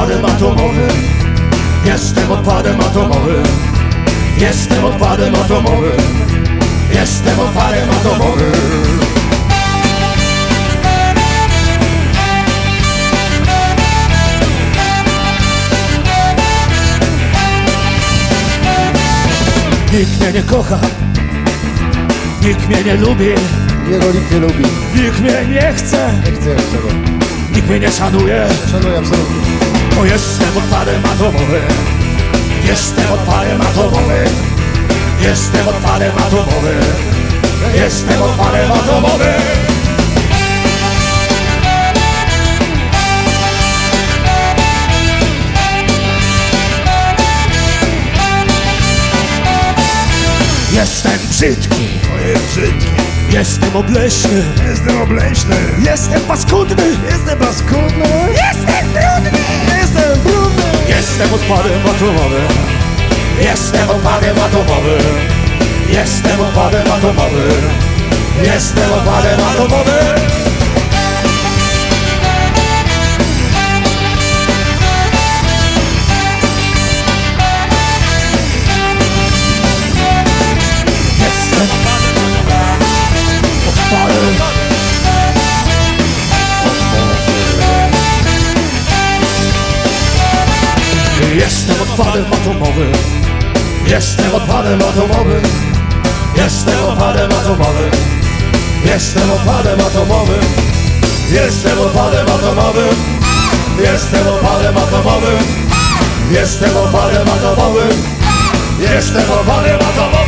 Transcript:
odpadem atomowym. Jestem odpadem atomowym. Jestem odpadem atomowym. Jestem odpadem atomowym. Nikt mnie nie kocha, nikt mnie nie lubi, Jego nikt nie lubi. nikt mnie nie chce, Nie chcę jeszcze go. nikt mnie nie szanuje, Szanuję absolutnie. bo jestem odpadem atomowym. Jestem odpadem atomowym. Jestem odpadem atomowym. Jestem odpadem atomowym. Jestem brzydki, jestem obleśny, Jestem obleśny, jestem paskudny, jestem paskudny, jestem brudny, jestem brudny. jestem odpadem atomowym. Jestem odpadem atomowym. Jestem odpadem atomowym. Jestem odpadem atomowym. Jestem odpadem. Jestem odpadem atomowym. Jestem odpadem atomowym. Jestem odpadem atomowym. Jestem odpadem atomowym. Jestem odpadem atomowym. Jestem odpadem atomowym. Jestem odpadem atomowym. Jestem odpadem atomowym.